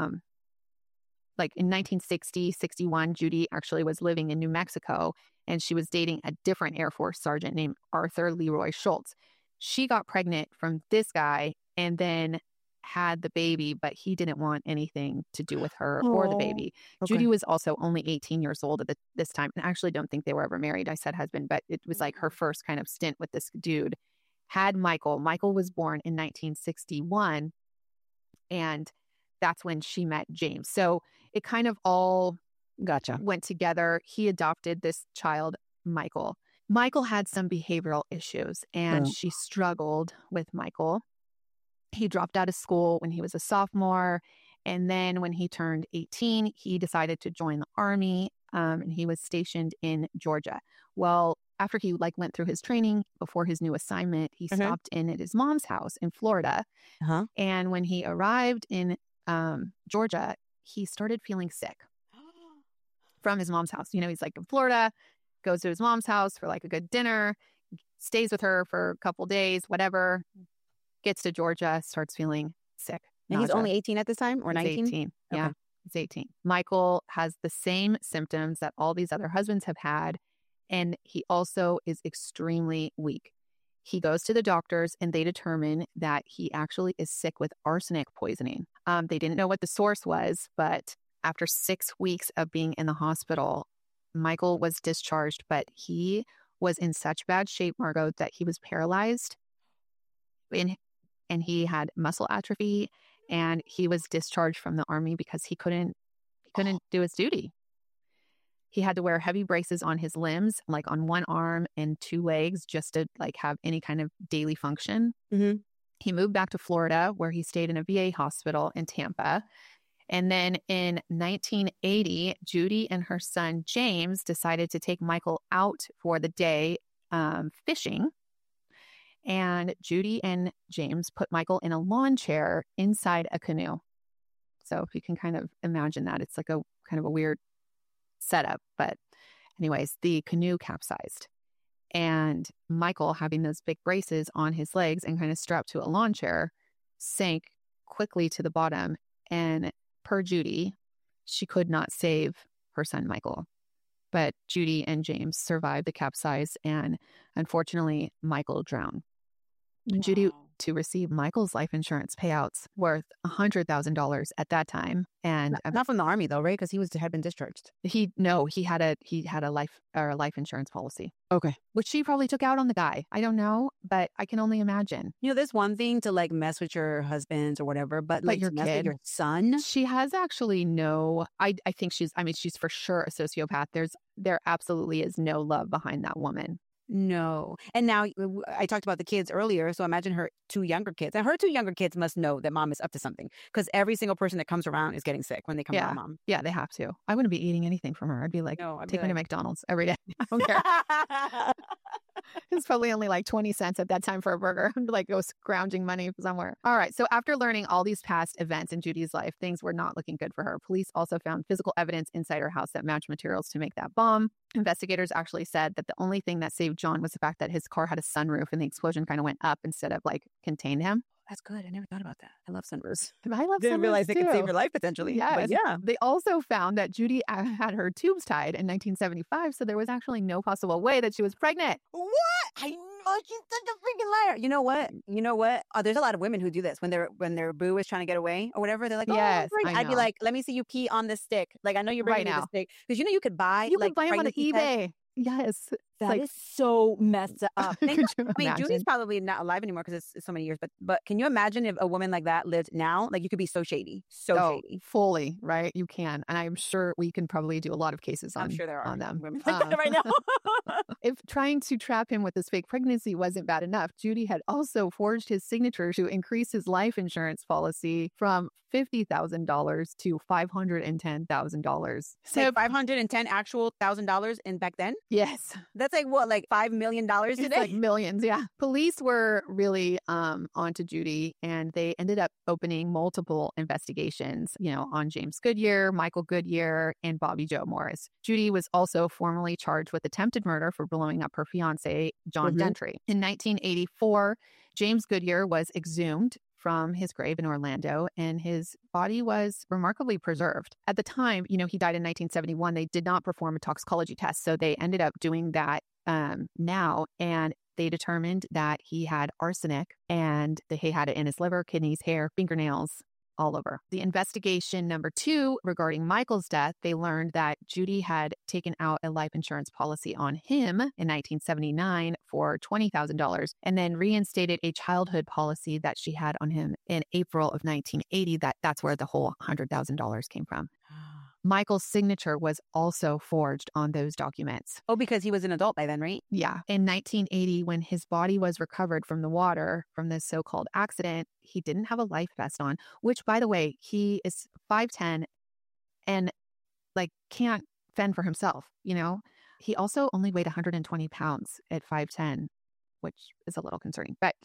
61, Judy actually was living in New Mexico, and she was dating a different Air Force sergeant named Arthur Leroy Schultz. She got pregnant from this guy and then had the baby, but he didn't want anything to do with her or the baby. Okay. Judy was also only 18 years old at this time. And I actually don't think they were ever married. I said husband, but it was like her first kind of stint with this dude. Had Michael. Michael was born in 1961. And that's when she met James. So it kind of all Gotcha. went together. He adopted this child, Michael. Michael had some behavioral issues and she struggled with Michael. He dropped out of school when he was a sophomore. And then when he turned 18, he decided to join the Army, and he was stationed in Georgia. Well, after he went through his training before his new assignment, he stopped in at his mom's house in Florida. And when he arrived in Georgia, he started feeling sick from his mom's house. He's like in Florida, goes to his mom's house for like a good dinner, stays with her for a couple days, whatever. Gets to Georgia, starts feeling sick. And he's nausea. only 18 at this time or 19? 18. Yeah, Okay. he's 18. Michael has the same symptoms that all these other husbands have had. And he also is extremely weak. He goes to the doctors and they determine that he actually is sick with arsenic poisoning. They didn't know what the source was, but after 6 weeks of being in the hospital, Michael was discharged, but he was in such bad shape, Margot, that he was paralyzed. And he had muscle atrophy, and he was discharged from the Army because he couldn't do his duty. He had to wear heavy braces on his limbs, like on one arm and 2 legs, just to have any kind of daily function. Mm-hmm. He moved back to Florida, where he stayed in a VA hospital in Tampa. And then in 1980, Judy and her son James decided to take Michael out for the day fishing. And Judy and James put Michael in a lawn chair inside a canoe. So if you can kind of imagine that, it's like a kind of a weird setup. But anyways, the canoe capsized. And Michael, having those big braces on his legs and kind of strapped to a lawn chair, sank quickly to the bottom. And per Judy, she could not save her son, Michael. But Judy and James survived the capsize. And unfortunately, Michael drowned. Judy to receive Michael's life insurance payouts worth $100,000 at that time, and not from the Army though, right? Because had been discharged. He had a life insurance policy. Okay, which she probably took out on the guy. I don't know, but I can only imagine. You know, there's one thing to like mess with your husbands or whatever, but like your mess kid, with your son. She has actually no. I think she's for sure a sociopath. There absolutely is no love behind that woman. No. And now I talked about the kids earlier. So imagine her 2 younger kids. And her 2 younger kids must know that mom is up to something because every single person that comes around is getting sick when they come around mom. Yeah, they have to. I wouldn't be eating anything from her. I'd be like, take me to McDonald's every day. I don't care. It's probably only like 20 cents at that time for a burger. I'd like go scrounging money somewhere. All right. So after learning all these past events in Judy's life, things were not looking good for her. Police also found physical evidence inside her house that matched materials to make that bomb. Investigators actually said that the only thing that saved John was the fact that his car had a sunroof and the explosion kind of went up instead of like contained him. That's good. I never thought about that. I love sunroofs. I love Didn't sunroofs realize they could too. save your life potentially. Yes. But yeah. They also found that Judy had her tubes tied in 1975, so there was actually no possible way that she was pregnant. What? I know, she's such a freaking liar. You know what? Oh, there's a lot of women who do this when their boo is trying to get away or whatever. They're like, yes, I'd be like, let me see you pee on this stick. Like, I know you're bringing me the stick because you could buy them on eBay. Yes. That is so messed up. Could you I mean, imagine? Judy's probably not alive anymore because it's so many years. But can you imagine if a woman like that lived now? Like, you could be so shady, shady. Fully, right? You can, and I'm sure we can probably do a lot of cases on. I'm sure there are on them women like that right now. If trying to trap him with this fake pregnancy wasn't bad enough, Judy had also forged his signature to increase his life insurance policy from $50,000 to $510,000. So $510 actual $1,000 in back then? Yes. That's like what, like $5 million today? It's like millions, yeah. Police were really onto Judy, and they ended up opening multiple investigations, on James Goodyear, Michael Goodyear, and Bobby Joe Morris. Judy was also formally charged with attempted murder for blowing up her fiancé, John Gentry. In 1984, James Goodyear was exhumed from his grave in Orlando, and his body was remarkably preserved. At the time, he died in 1971. They did not perform a toxicology test, so they ended up doing that now, and they determined that he had arsenic, and he had it in his liver, kidneys, hair, fingernails, all over. The investigation number 2 regarding Michael's death, they learned that Judy had taken out a life insurance policy on him in 1979 for $20,000 and then reinstated a childhood policy that she had on him in April of 1980. That's where the whole $100,000 came from. Michael's signature was also forged on those documents. Oh, because he was an adult by then, right? Yeah. In 1980, when his body was recovered from the water from this so-called accident, he didn't have a life vest on, which, by the way, he is 5'10" and can't fend for himself, He also only weighed 120 pounds at 5'10", which is a little concerning. But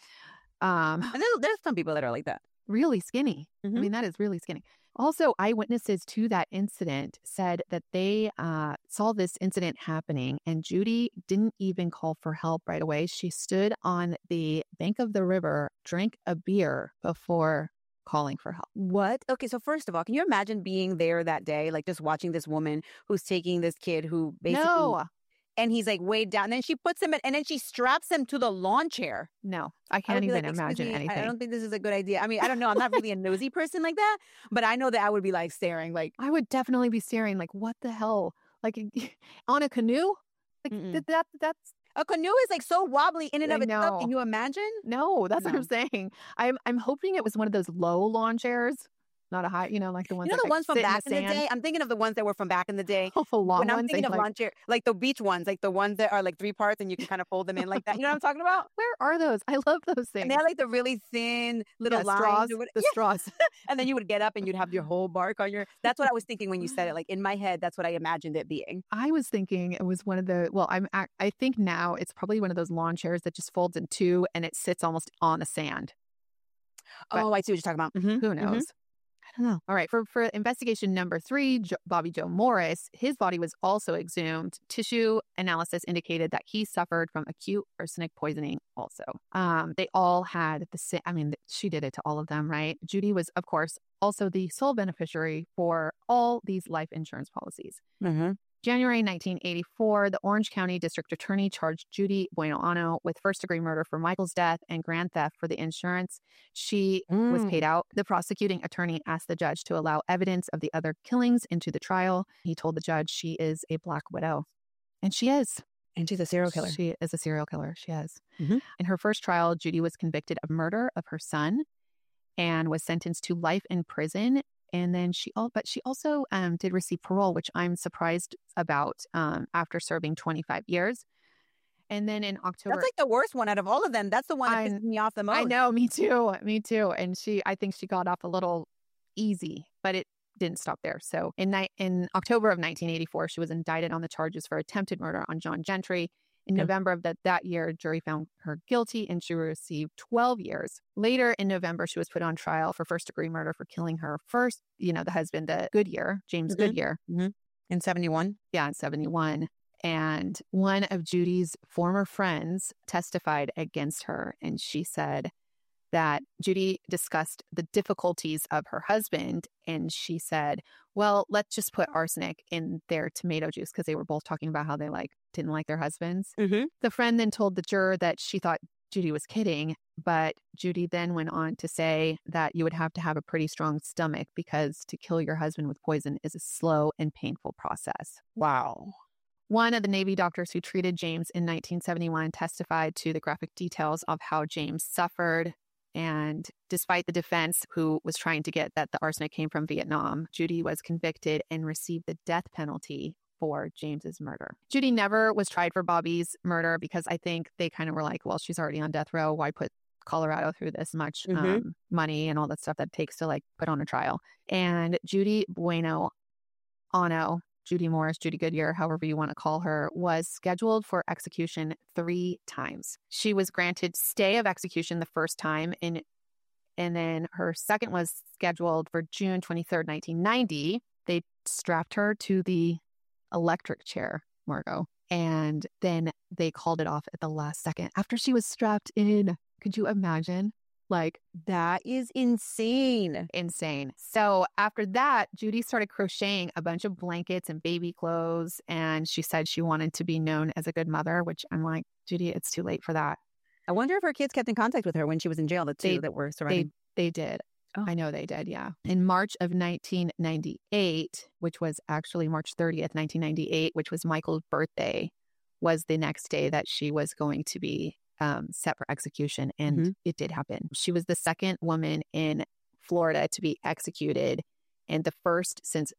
and there's some people that are like that. Really skinny. Mm-hmm. I mean, that is really skinny. Also, eyewitnesses to that incident said that they saw this incident happening, and Judy didn't even call for help right away. She stood on the bank of the river, drank a beer before calling for help. What? Okay, so first of all, can you imagine being there that day, like just watching this woman who's taking this kid who basically... No. And he's like weighed down. And then she puts him in, and then she straps him to the lawn chair. No, I can't even imagine anything. I don't think this is a good idea. I mean, I don't know. I'm not really a nosy person like that, but I know that I would be like staring. Like, I would definitely be staring. Like, what the hell? Like on a canoe? Like that's a canoe is like so wobbly in and of itself. No. Can you imagine? No, that's what I'm saying. I'm hoping it was one of those low lawn chairs. not a high, like the ones You know that the ones from sit back in the sand? day? I'm thinking of the ones that were from back in the day. Oh, the long When I'm ones. thinking they of like, lawn chair, like the beach ones, like the ones that are like 3 parts and you can kind of fold them in like that. You know what I'm talking about? where are those? I love those things. And they had like the really thin little Yeah, lines. straws. or what- The Yeah. straws. And then you would get up and you'd have your whole bark on your. That's what I was thinking when you said it. Like in my head, that's what I imagined it being. I was thinking it was one of the. Well, I think now it's probably one of those lawn chairs that just folds in 2 and it sits almost on the sand. But Oh, I see what you're talking about. Mhm, Who mhm. knows? I don't know. All right. For investigation number 3, Bobby Joe Morris, his body was also exhumed. Tissue analysis indicated that he suffered from acute arsenic poisoning also. They all had the same, she did it to all of them, right? Judy was, of course, also the sole beneficiary for all these life insurance policies. Mhm. January 1984, the Orange County District Attorney charged Judy Bueno-Ano with first-degree murder for Michael's death and grand theft for the insurance she was paid out. The prosecuting attorney asked the judge to allow evidence of the other killings into the trial. He told the judge she is a black widow. And she is. And she's a serial killer. She is a serial killer. She is. Mhm. In her first trial, Judy was convicted of murder of her son and was sentenced to life in prison. And then she also did receive parole, which I'm surprised about after serving 25 years. And then in October... That's like the worst one out of all of them. That's the one that pisses me off the most. I know, me too. Me too. And I think she got off a little easy, but it didn't stop there. So in October of 1984, she was indicted on the charges for attempted murder on John Gentry. In November of that year, jury found her guilty and she received 12 years. Later in November, she was put on trial for first-degree murder for killing her first, the husband, Goodyear, James Goodyear. Mhm. In 71? Yeah, in 71. And one of Judy's former friends testified against her. And she said that Judy discussed the difficulties of her husband. And she said, well, let's just put arsenic in their tomato juice, because they were both talking about how they didn't like their husbands. Mhm. The friend then told the juror that she thought Judy was kidding, but Judy then went on to say that you would have to have a pretty strong stomach because to kill your husband with poison is a slow and painful process. Wow. One of the Navy doctors who treated James in 1971 testified to the graphic details of how James suffered. And despite the defense, who was trying to get that the arsenic came from Vietnam, Judy was convicted and received the death penalty for James's murder. Judy never was tried for Bobby's murder because I think they kind of were like, well, she's already on death row. Why put Colorado through this much money and all that stuff that it takes to put on a trial? And Judy Bueno-Ano, Judy Morris, Judy Goodyear, however you want to call her, was scheduled for execution 3 times. She was granted stay of execution the first time, and then her second was scheduled for June 23rd, 1990. They strapped her to the electric chair, Margot, and then they called it off at the last second after she was strapped in. Could you imagine? That is insane. Insane. So after that, Judy started crocheting a bunch of blankets and baby clothes, and she said she wanted to be known as a good mother, which I'm like, Judy, it's too late for that. I wonder if her kids kept in contact with her when she was in jail, the two that were surviving. They did. Oh. I know they did, yeah. In March of 1998, which was actually March 30th, 1998, which was Michael's birthday, was the next day that she was going to be set for execution. And it did happen. She was the second woman in Florida to be executed and the first since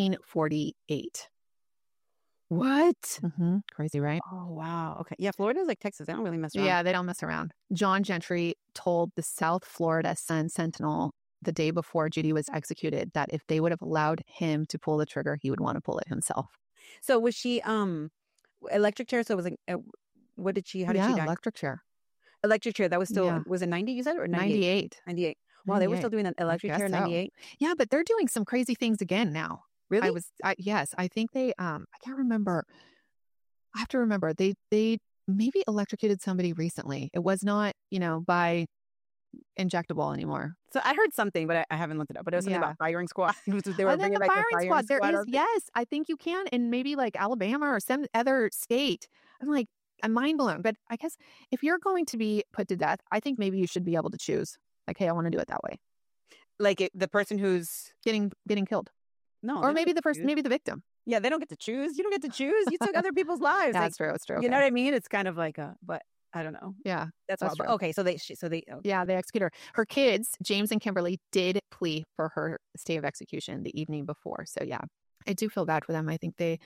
1848. What? Crazy, right? Oh, wow. Okay. Yeah, Florida's like Texas. They don't really mess around. Yeah, they don't mess around. John Gentry told the South Florida Sun-Sentinel the day before Judy was executed that if they would have allowed him to pull the trigger, he would want to pull it himself. So was she electric chair? So it was like, what did she, how did she die? Electric chair. Electric chair. That was still, was it 90 you said, or 98? 98. Wow, they were still doing that electric chair in 98? Yeah, but they're doing some crazy things again now. Really? Yes, I think they, I can't remember. I have to remember, they maybe electrocuted somebody recently. It was not, by injectable anymore. So I heard something, but I haven't looked it up. But it was something about firing squad. They were bringing back the firing squad. There is, yes, I think you can, in maybe like Alabama or some other state. I'm mind blown. But I guess if you're going to be put to death, I think maybe you should be able to choose. Like, hey, I want to do it that way. Like the person who's getting killed. No, or maybe maybe the victim. Yeah, they don't get to choose. You don't get to choose. You took other people's lives. That's true. It's true. You know what I mean? It's kind of like but I don't know. Yeah. That's That's wild. true. Okay, so they Yeah, they execute her. Her kids, James and Kimberly, did plea for her stay of execution the evening before. So yeah, I do feel bad for them. I think they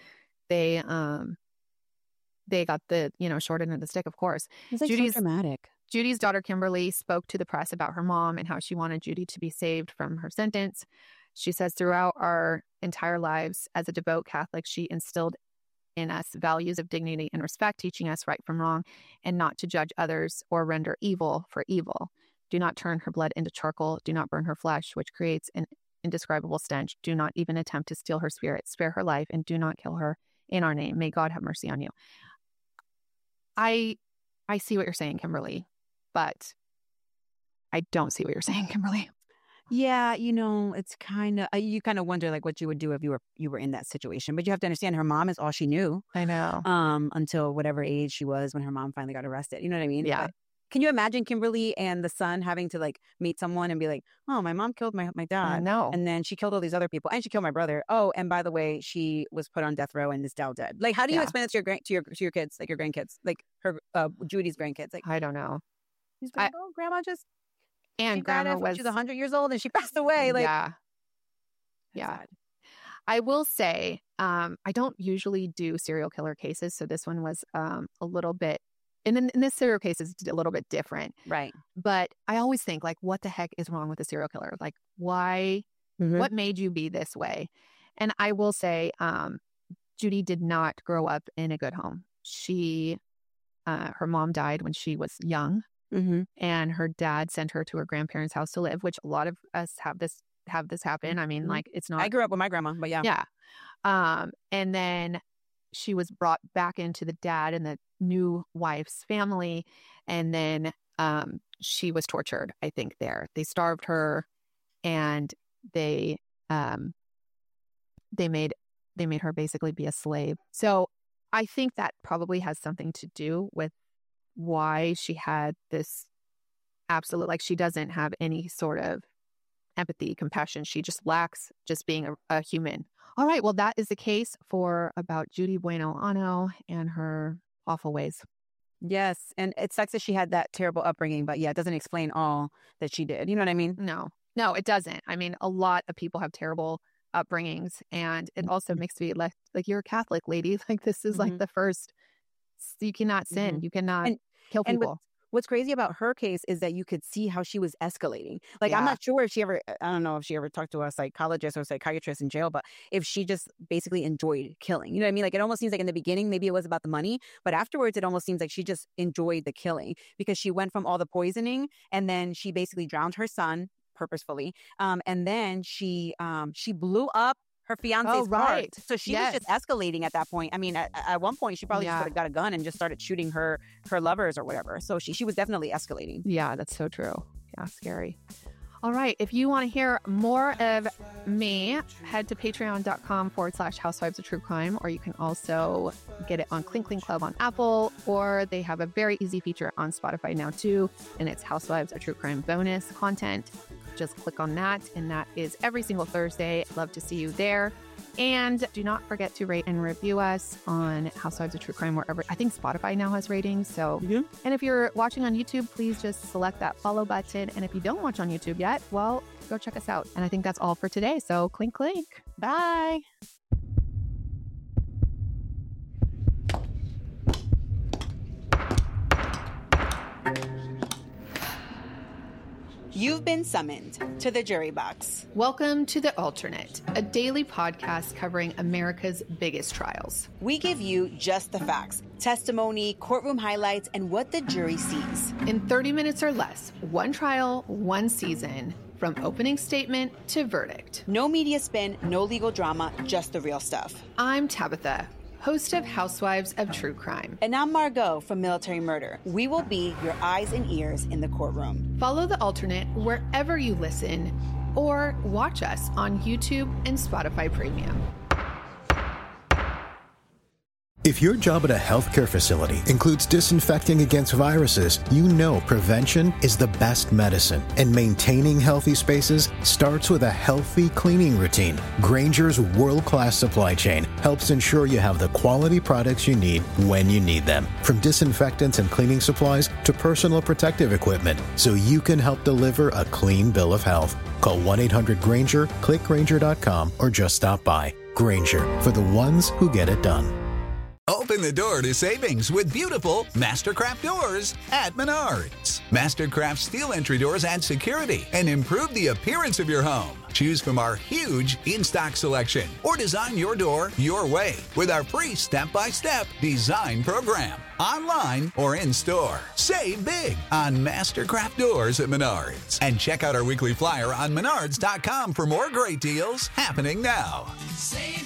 got the, short end of the stick, of course. It's like Judy's- so dramatic. Judy's daughter, Kimberly, spoke to the press about her mom and how she wanted Judy to be saved from her sentence. She says, throughout our entire lives as a devout Catholic, she instilled in us values of dignity and respect, teaching us right from wrong and not to judge others or render evil for evil. Do not turn her blood into charcoal. Do not burn her flesh, which creates an indescribable stench. Do not even attempt to steal her spirit. Spare her life and do not kill her in our name. May God have mercy on you. I see what you're saying, Kimberly, but I don't see what you're saying, Kimberly. Yeah, it's kind of you kind of wonder like what you would do if you were in that situation. But you have to understand, her mom is all she knew. I know. Until whatever age she was when her mom finally got arrested. You know what I mean? Yeah. But can you imagine Kimberly and the son having to like meet someone and be like, "Oh, my mom killed my dad. No. And then she killed all these other people, and she killed my brother. Oh, and by the way, she was put on death row and is now dead." Like, how do you Yeah. explain it to your kids, like your grandkids, like her Judy's grandkids? Like, I don't know. she's like, "Oh, grandma just." And She died grandma after was she was 100 years old and she passed away. Like, yeah. that's Yeah. sad. I will say, I don't usually do serial killer cases, so this one was a little bit, and in this serial case is a little bit different. Right. But I always think, like, what the heck is wrong with a serial killer? Like, why? What made you be this way? And I will say, Judy did not grow up in a good home. Her mom died when she was young, and her dad sent her to her grandparents' house to live, which a lot of us have this happen. I mean, like, it's not. I grew up with my grandma, but yeah. Yeah. And then she was brought back into the dad and the new wife's family. And then she was tortured, I think, there. They starved her and they made her basically be a slave. So I think that probably has something to do with why she had this absolute, like, she doesn't have any sort of empathy, compassion. She just lacks just being a human. All right. Well, that is the case about Judy Bueno Ano and her awful ways. Yes. And it sucks that she had that terrible upbringing, but yeah, it doesn't explain all that she did. You know what I mean? No, it doesn't. I mean, a lot of people have terrible upbringings, and it also makes me like you're a Catholic lady. Like, this is like the first, you cannot sin. You cannot kill people. What's crazy about her case is that you could see how she was escalating. Like, I'm not sure if I don't know if she ever talked to a psychologist or psychiatrist in jail, but if she just basically enjoyed killing. You know what I mean? Like, it almost seems like in the beginning, maybe it was about the money, but afterwards, it almost seems like she just enjoyed the killing because she went from all the poisoning and then she basically drowned her son purposefully. And then she blew up her fiance's car. So she was just escalating at that point. I mean, at one point, she probably just got a gun and just started shooting her lovers or whatever. So she was definitely escalating. Yeah, that's so true. Yeah, scary. All right. If you want to hear more of me, head to patreon.com/Housewives of True Crime, or you can also get it on Clink Clink Club on Apple, or they have a very easy feature on Spotify now too, and it's Housewives of True Crime bonus content. Just click on that, and that is every single Thursday. I'd love to see you there. And do not forget to rate and review us on Housewives of True Crime wherever. I think Spotify now has ratings. So, and if you're watching on YouTube, please just select that follow button. And if you don't watch on YouTube yet, well, go check us out. And I think that's all for today. So clink, clink. Bye. You've been summoned to the jury box. Welcome to The Alternate, a daily podcast covering America's biggest trials. We give you just the facts, testimony, courtroom highlights, and what the jury sees. In 30 minutes or less, one trial, one season, from opening statement to verdict. No media spin, no legal drama, just the real stuff. I'm Tabitha, host of Housewives of True Crime. And I'm Margot from Military Murder. We will be your eyes and ears in the courtroom. Follow The Alternate wherever you listen, or watch us on YouTube and Spotify Premium. If your job at a healthcare facility includes disinfecting against viruses, you know prevention is the best medicine, and maintaining healthy spaces starts with a healthy cleaning routine. Grainger's world-class supply chain helps ensure you have the quality products you need when you need them, from disinfectants and cleaning supplies to personal protective equipment, so you can help deliver a clean bill of health. Call 1-800-GRAINGER, click Grainger.com, or just stop by. Grainger, for the ones who get it done. Open the door to savings with beautiful Mastercraft doors at Menards. Mastercraft steel entry doors add security and improve the appearance of your home. Choose from our huge in-stock selection or design your door your way with our free step-by-step design program, online or in-store. Save big on Mastercraft doors at Menards. And check out our weekly flyer on Menards.com for more great deals happening now. Save